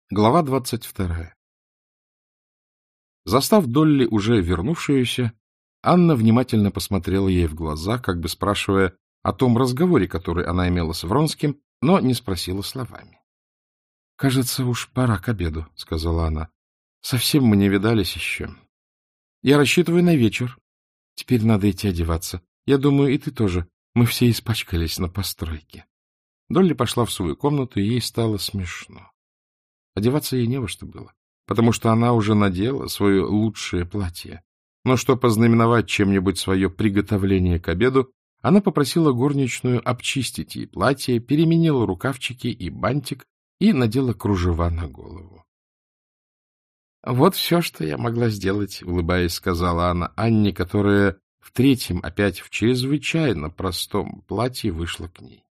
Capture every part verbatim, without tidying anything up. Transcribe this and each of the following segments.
Глава двадцать вторая. Застав Долли уже вернувшуюся, Анна внимательно посмотрела ей в глаза, как бы спрашивая о том разговоре, который она имела с Вронским, но не спросила словами. — Кажется, уж пора к обеду, — сказала она. — Совсем мы не видались еще. Я рассчитываю на вечер. Теперь надо идти одеваться. Я думаю, и ты тоже. Мы все испачкались на постройке. Долли пошла в свою комнату, и ей стало смешно. Одеваться ей не во что было, потому что она уже надела свое лучшее платье. Но чтобы познаменовать чем-нибудь свое приготовление к обеду, она попросила горничную обчистить ей платье, переменила рукавчики и бантик и надела кружева на голову. — Вот все, что я могла сделать, — улыбаясь, сказала она Анне, которая в третьем опять в чрезвычайно простом платье вышла к ней.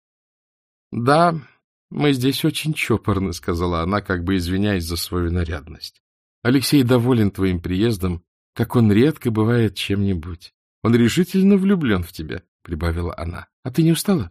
— Да, мы здесь очень чопорны, — сказала она, как бы извиняясь за свою нарядность. — Алексей доволен твоим приездом, как он редко бывает чем-нибудь. Он решительно влюблен в тебя, — прибавила она. — А ты не устала?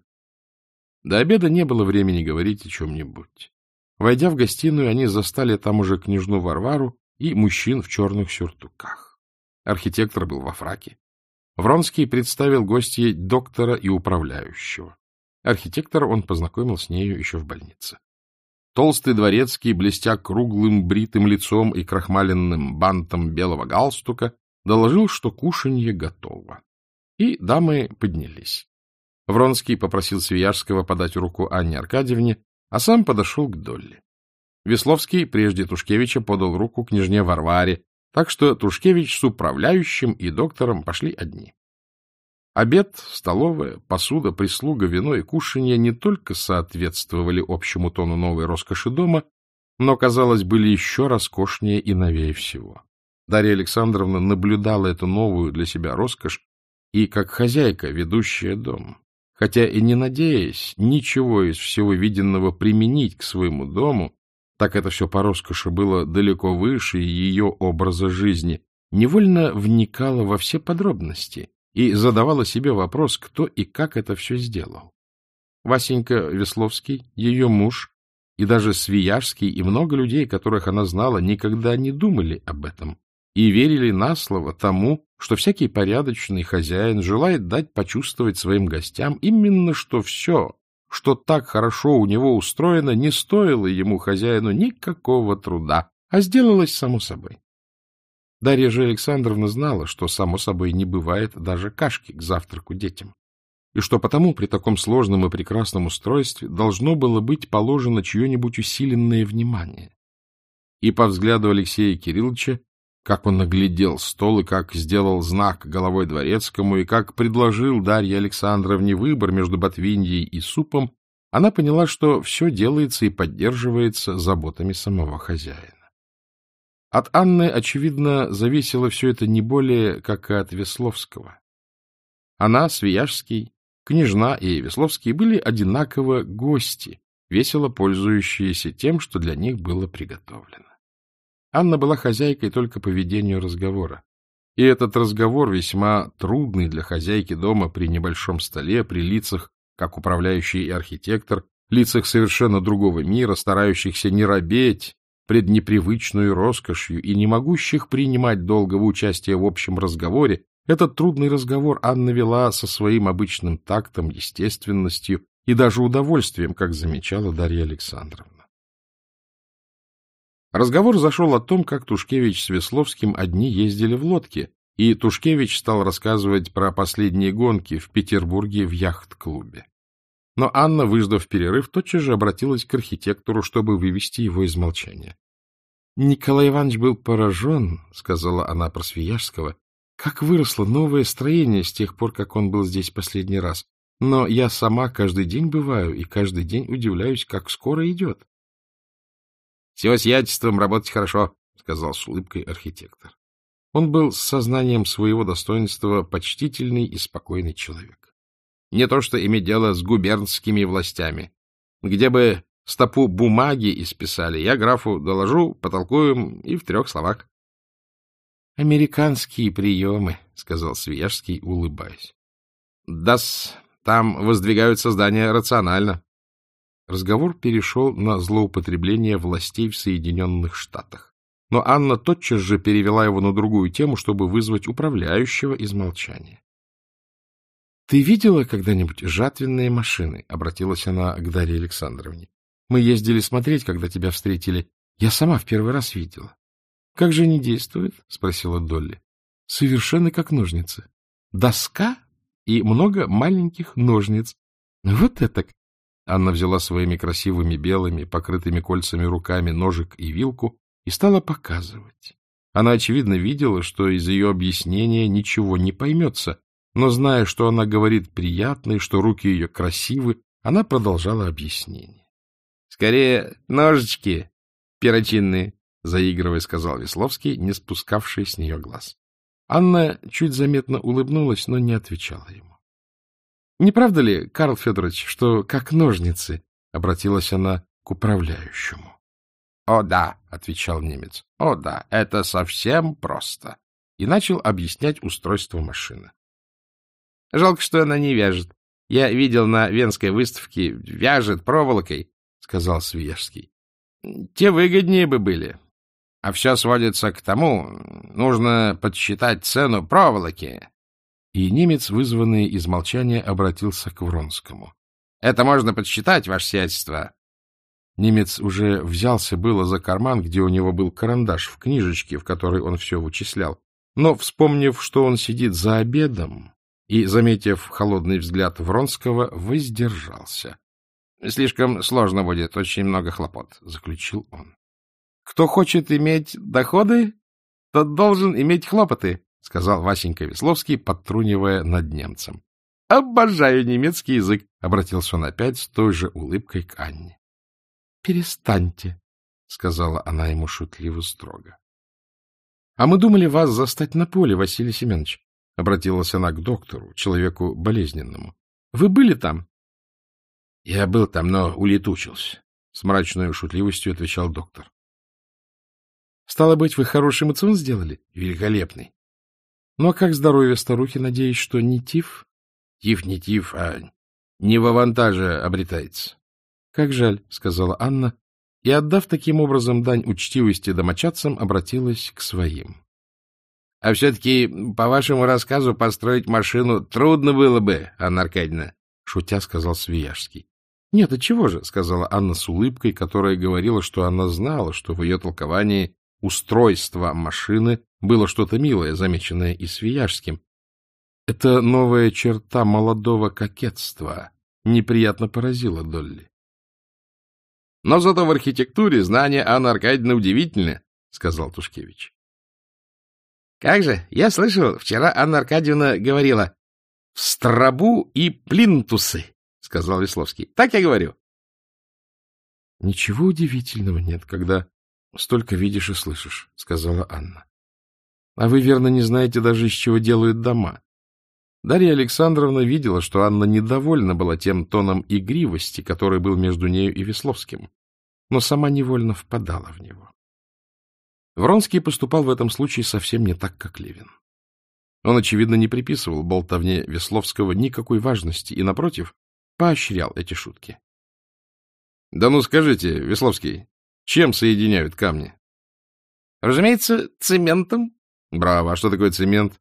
До обеда не было времени говорить о чем-нибудь. Войдя в гостиную, они застали там уже княжну Варвару и мужчин в черных сюртуках. Архитектор был во фраке. Вронский представил гостье доктора и управляющего. Архитектора он познакомил с нею еще в больнице. Толстый дворецкий, блестя круглым бритым лицом и крахмаленным бантом белого галстука, доложил, что кушанье готово. И дамы поднялись. Вронский попросил Свияжского подать руку Анне Аркадьевне, а сам подошел к Долли. Весловский прежде Тушкевича подал руку княжне Варваре, так что Тушкевич с управляющим и доктором пошли одни. Обед, столовая, посуда, прислуга, вино и кушанье не только соответствовали общему тону новой роскоши дома, но, казалось, были еще роскошнее и новее всего. Дарья Александровна наблюдала эту новую для себя роскошь и, как хозяйка, ведущая дом, хотя и не надеясь ничего из всего виденного применить к своему дому, так это все по роскоши было далеко выше ее образа жизни, невольно вникала во все подробности и задавала себе вопрос, кто и как это все сделал. Васенька Весловский, ее муж, и даже Свияжский, и много людей, которых она знала, никогда не думали об этом и верили на слово тому, что всякий порядочный хозяин желает дать почувствовать своим гостям именно что все, что так хорошо у него устроено, не стоило ему, хозяину, никакого труда, а сделалось само собой. Дарья же Александровна знала, что, само собой, не бывает даже кашки к завтраку детям, и что потому при таком сложном и прекрасном устройстве должно было быть положено чье-нибудь усиленное внимание. И по взгляду Алексея Кирилловича, как он оглядел стол и как сделал знак головой дворецкому, и как предложил Дарье Александровне выбор между ботвиньей и супом, она поняла, что все делается и поддерживается заботами самого хозяина. От Анны, очевидно, зависело все это не более, как и от Весловского. Она, Свияжский, княжна и Весловский были одинаково гости, весело пользующиеся тем, что для них было приготовлено. Анна была хозяйкой только по ведению разговора. И этот разговор, весьма трудный для хозяйки дома при небольшом столе, при лицах, как управляющий и архитектор, лицах совершенно другого мира, старающихся не робеть пред непривычную роскошью и не могущих принимать долгого участия в общем разговоре, этот трудный разговор Анна вела со своим обычным тактом, естественностью и даже удовольствием, как замечала Дарья Александровна. Разговор зашел о том, как Тушкевич с Весловским одни ездили в лодке, и Тушкевич стал рассказывать про последние гонки в Петербурге в яхт-клубе. Но Анна, выждав перерыв, тотчас же обратилась к архитектору, чтобы вывести его из молчания. — Николай Иванович был поражен, — сказала она про Свияжского, — как выросло новое строение с тех пор, как он был здесь последний раз. Но я сама каждый день бываю и каждый день удивляюсь, как скоро идет. — С его сиятельством работать хорошо, — сказал с улыбкой архитектор. Он был с сознанием своего достоинства почтительный и спокойный человек. Не то что иметь дело с губернскими властями. Где бы стопу бумаги исписали, я графу доложу, потолкуем и в трех словах. — Американские приемы, — сказал Свияжский, улыбаясь. — Да-с, там воздвигаются здания рационально. Разговор перешел на злоупотребление властей в Соединенных Штатах. Но Анна тотчас же перевела его на другую тему, чтобы вызвать управляющего из молчания. — Ты видела когда-нибудь жатвенные машины? — обратилась она к Дарье Александровне. — Мы ездили смотреть, когда тебя встретили. Я сама в первый раз видела. — Как же они действуют? — спросила Долли. — Совершенно как ножницы. Доска и много маленьких ножниц. Вот это! Анна взяла своими красивыми белыми, покрытыми кольцами руками ножик и вилку и стала показывать. Она, очевидно, видела, что из ее объяснения ничего не поймется, но, зная, что она говорит приятно и что руки ее красивы, она продолжала объяснение. — Скорее, ножички перочинные, — заигрывая, сказал Весловский, не спускавший с нее глаз. Анна чуть заметно улыбнулась, но не отвечала ему. — Не правда ли, Карл Федорович, что как ножницы? — обратилась она к управляющему. — О, да, — отвечал немец, — о, да, это совсем просто. И начал объяснять устройство машины. — Жалко, что она не вяжет. Я видел на Венской выставке, вяжет проволокой, — сказал Свияжский. — Те выгоднее бы были. А все сводится к тому, нужно подсчитать цену проволоки. И немец, вызванный из молчания, обратился к Вронскому. — Это можно подсчитать, ваше сиятельство. Немец уже взялся было за карман, где у него был карандаш в книжечке, в которой он все вычислял, но, вспомнив, что он сидит за обедом, и, заметив холодный взгляд Вронского, воздержался. — Слишком сложно будет, очень много хлопот, — заключил он. — Кто хочет иметь доходы, тот должен иметь хлопоты, — сказал Васенька Весловский, подтрунивая над немцем. — Обожаю немецкий язык, — обратился он опять с той же улыбкой к Анне. — Перестаньте, — сказала она ему шутливо строго. — А мы думали вас застать на поле, Василий Семенович, — обратилась она к доктору, человеку болезненному. — Вы были там? — Я был там, но улетучился, — с мрачной шутливостью отвечал доктор. — Стало быть, вы хороший мацион сделали? — Великолепный. — Ну, а как здоровье старухи, надеюсь, что не тиф? — Тиф не тиф, а не в авантаже обретается. — Как жаль, — сказала Анна, и, отдав таким образом дань учтивости домочадцам, обратилась к своим. — А все-таки, по вашему рассказу, построить машину трудно было бы, Анна Аркадьевна, — шутя сказал Свияжский. — Нет, отчего же, — сказала Анна с улыбкой, которая говорила, что она знала, что в ее толковании устройство машины было что-то милое, замеченное и Свияжским. Эта новая черта молодого кокетства неприятно поразила Долли. — Но зато в архитектуре знания Анны Аркадьевны удивительны, — сказал Тушкевич. — Как же, я слышал, вчера Анна Аркадьевна говорила «в стробу и плинтусы», — сказал Весловский. — Так я говорю. — Ничего удивительного нет, когда столько видишь и слышишь, — сказала Анна. — А вы, верно, не знаете даже, из чего делают дома. Дарья Александровна видела, что Анна недовольна была тем тоном игривости, который был между нею и Весловским, но сама невольно впадала в него. Вронский поступал в этом случае совсем не так, как Левин. Он, очевидно, не приписывал болтовне Весловского никакой важности и, напротив, поощрял эти шутки. — Да ну скажите, Весловский, чем соединяют камни? — Разумеется, цементом. — Браво. А что такое цемент?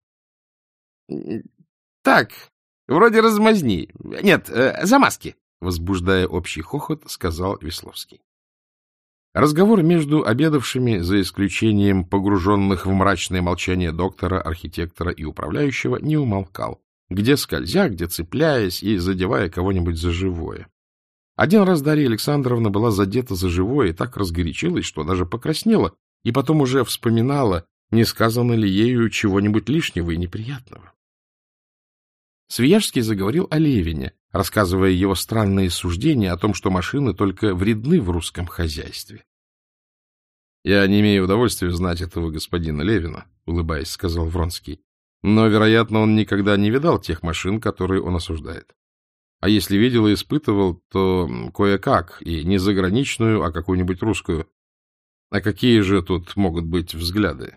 — Так, вроде размазни. Нет, э, замазки. — возбуждая общий хохот, сказал Весловский. Разговор между обедавшими, за исключением погруженных в мрачное молчание доктора, архитектора и управляющего, не умолкал, где скользя, где цепляясь и задевая кого-нибудь за живое. Один раз Дарья Александровна была задета за живое и так разгорячилась, что даже покраснела, и потом уже вспоминала, не сказано ли ею чего-нибудь лишнего и неприятного. Свияжский заговорил о Левине, рассказывая его странные суждения о том, что машины только вредны в русском хозяйстве. — Я не имею удовольствия знать этого господина Левина, — улыбаясь, сказал Вронский. — Но, вероятно, он никогда не видал тех машин, которые он осуждает. А если видел и испытывал, то кое-как, и не заграничную, а какую-нибудь русскую. А какие же тут могут быть взгляды?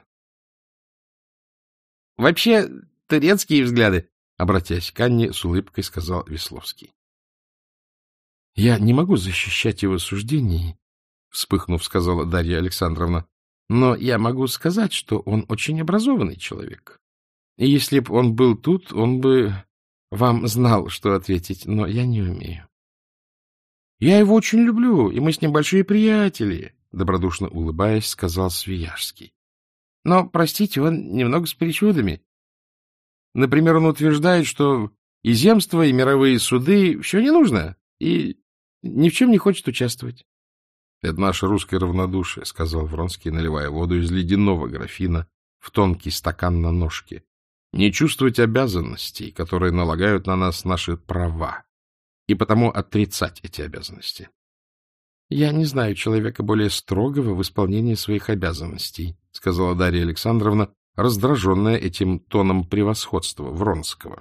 — Вообще, турецкие взгляды, — обратясь к Анне, с улыбкой сказал Весловский. Я не могу защищать его суждений, — вспыхнув, сказала Дарья Александровна, — но я могу сказать, что он очень образованный человек. И если бы он был тут, он бы вам знал, что ответить, но я не умею. — Я его очень люблю, и мы с ним большие приятели, — добродушно улыбаясь, сказал Свияжский. — Но, простите, он немного с причудами. Например, он утверждает, что и земства, и мировые суды все не нужно, и ни в чем не хочет участвовать. — Это наше русское равнодушие, — сказал Вронский, наливая воду из ледяного графина в тонкий стакан на ножке. — Не чувствовать обязанностей, которые налагают на нас наши права, и потому отрицать эти обязанности. — Я не знаю человека более строгого в исполнении своих обязанностей, — сказала Дарья Александровна, раздраженная этим тоном превосходства Вронского.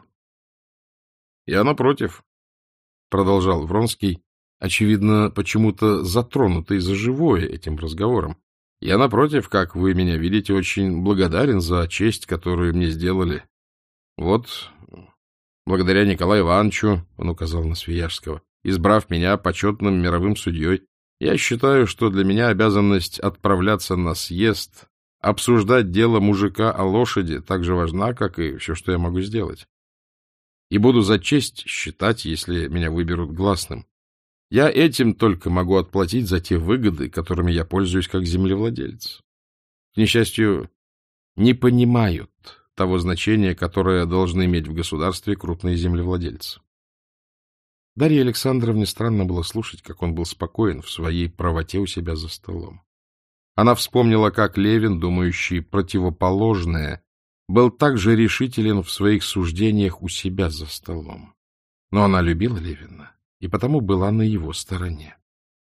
— Я, напротив, — продолжал Вронский, очевидно, почему-то затронутый за живое этим разговором, — я, напротив, как вы меня видите, очень благодарен за честь, которую мне сделали. Вот, благодаря Николаю Ивановичу, — он указал на Свияжского, — избрав меня почетным мировым судьей, я считаю, что для меня обязанность отправляться на съезд, обсуждать дело мужика о лошади так же важна, как и все, что я могу сделать. И буду за честь считать, если меня выберут гласным. Я этим только могу отплатить за те выгоды, которыми я пользуюсь как землевладелец. К несчастью, не понимают того значения, которое должны иметь в государстве крупные землевладельцы. Дарье Александровне странно было слушать, как он был спокоен в своей правоте у себя за столом. Она вспомнила, как Левин, думающий противоположное, был также решителен в своих суждениях у себя за столом. Но она любила Левина, и потому была на его стороне.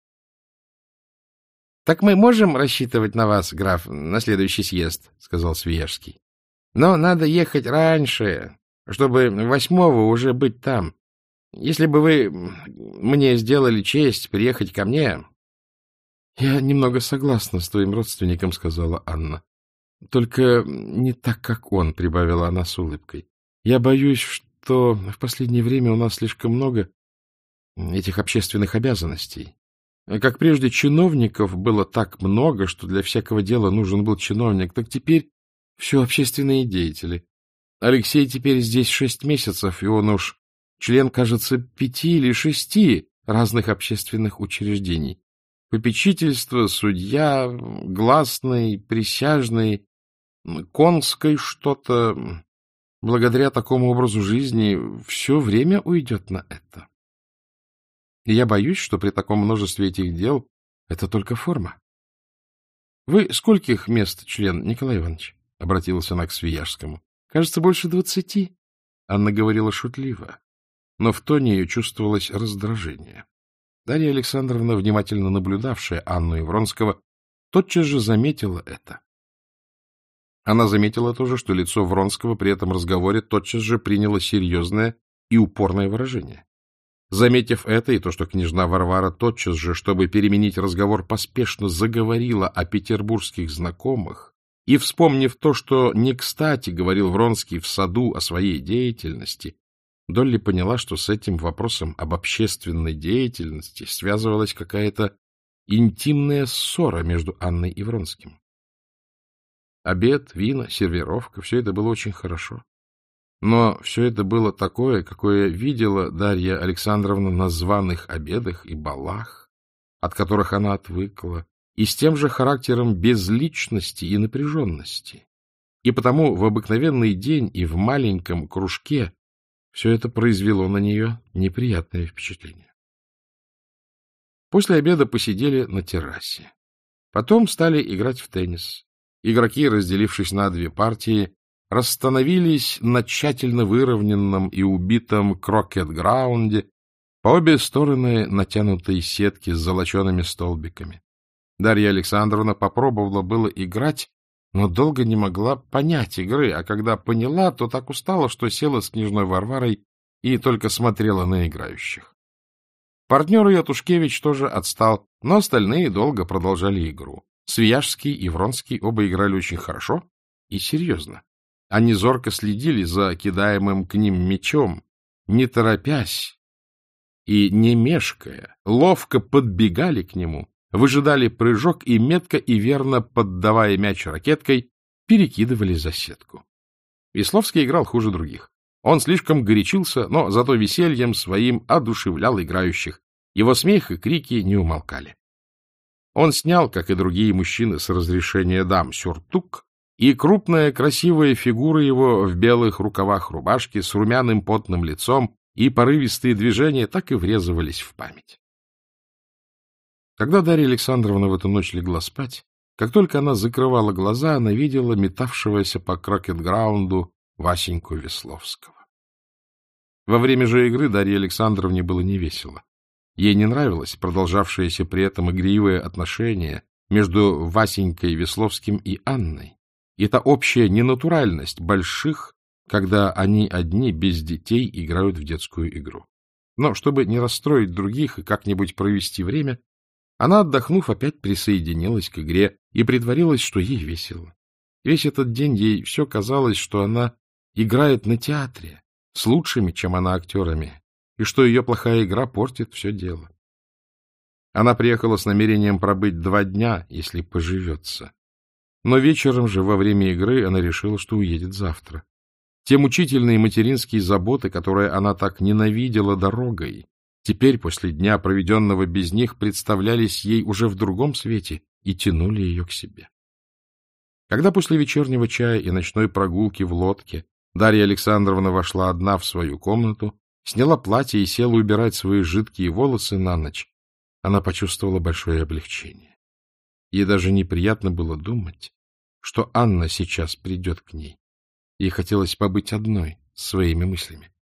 — Так мы можем рассчитывать на вас, граф, на следующий съезд, — сказал Свияжский. — Но надо ехать раньше, чтобы восьмого уже быть там. Если бы вы мне сделали честь приехать ко мне... — Я немного согласна с твоим родственником, — сказала Анна. — Только не так, как он, — прибавила она с улыбкой. — Я боюсь, что в последнее время у нас слишком много этих общественных обязанностей. Как прежде чиновников было так много, что для всякого дела нужен был чиновник, так теперь все общественные деятели. Алексей теперь здесь шесть месяцев, и он уж член, кажется, пяти или шести разных общественных учреждений. Попечительство, судья, гласный, присяжный, конской что-то. Благодаря такому образу жизни все время уйдет на это. И я боюсь, что при таком множестве этих дел это только форма. — Вы скольких мест член, Николай Иванович? — обратилась она к Свияжскому. — Кажется, больше двадцати. Анна говорила шутливо, но в тоне ее чувствовалось раздражение. Дарья Александровна, внимательно наблюдавшая Анну и Вронского, тотчас же заметила это. Она заметила тоже, что лицо Вронского при этом разговоре тотчас же приняло серьезное и упорное выражение. Заметив это и то, что княжна Варвара тотчас же, чтобы переменить разговор, поспешно заговорила о петербургских знакомых, и, вспомнив то, что не кстати говорил Вронский в саду о своей деятельности, Долли поняла, что с этим вопросом об общественной деятельности связывалась какая-то интимная ссора между Анной и Вронским. Обед, вина, сервировка — все это было очень хорошо. Но все это было такое, какое видела Дарья Александровна на званых обедах и балах, от которых она отвыкла, и с тем же характером безличности и напряженности. И потому в обыкновенный день и в маленьком кружке все это произвело на нее неприятное впечатление. После обеда посидели на террасе. Потом стали играть в теннис. Игроки, разделившись на две партии, расстановились на тщательно выровненном и убитом крокет-граунде по обе стороны натянутой сетки с золочеными столбиками. Дарья Александровна попробовала было играть, но долго не могла понять игры, а когда поняла, то так устала, что села с княжной Варварой и только смотрела на играющих. Партнер ее Тушкевич тоже отстал, но остальные долго продолжали игру. Свияжский и Вронский оба играли очень хорошо и серьезно. Они зорко следили за кидаемым к ним мячом, не торопясь, и, не мешкая, ловко подбегали к нему, выжидали прыжок и, метко и верно поддавая мяч ракеткой, перекидывали за сетку. Весловский играл хуже других. Он слишком горячился, но зато весельем своим одушевлял играющих. Его смех и крики не умолкали. Он снял, как и другие мужчины с разрешения дам, сюртук, и крупная красивая фигура его в белых рукавах рубашки с румяным потным лицом и порывистые движения так и врезывались в память. Когда Дарья Александровна в эту ночь легла спать, как только она закрывала глаза, она видела метавшегося по крокет-граунду Васеньку Весловского. Во время же игры Дарье Александровне было невесело. Ей не нравилось продолжавшееся при этом игривое отношение между Васенькой Весловским и Анной, и та общая ненатуральность больших, когда они одни без детей играют в детскую игру. Но чтобы не расстроить других и как-нибудь провести время, она, отдохнув, опять присоединилась к игре и притворилась, что ей весело. Весь этот день ей все казалось, что она играет на театре с лучшими, чем она, актерами, и что ее плохая игра портит все дело. Она приехала с намерением пробыть два дня, если поживется. Но вечером же, во время игры, она решила, что уедет завтра. Те мучительные материнские заботы, которые она так ненавидела дорогой, теперь, после дня, проведенного без них, представлялись ей уже в другом свете и тянули ее к себе. Когда после вечернего чая и ночной прогулки в лодке Дарья Александровна вошла одна в свою комнату, сняла платье и села убирать свои жидкие волосы на ночь, она почувствовала большое облегчение. Ей даже неприятно было думать, что Анна сейчас придет к ней. Ей хотелось побыть одной с своими мыслями.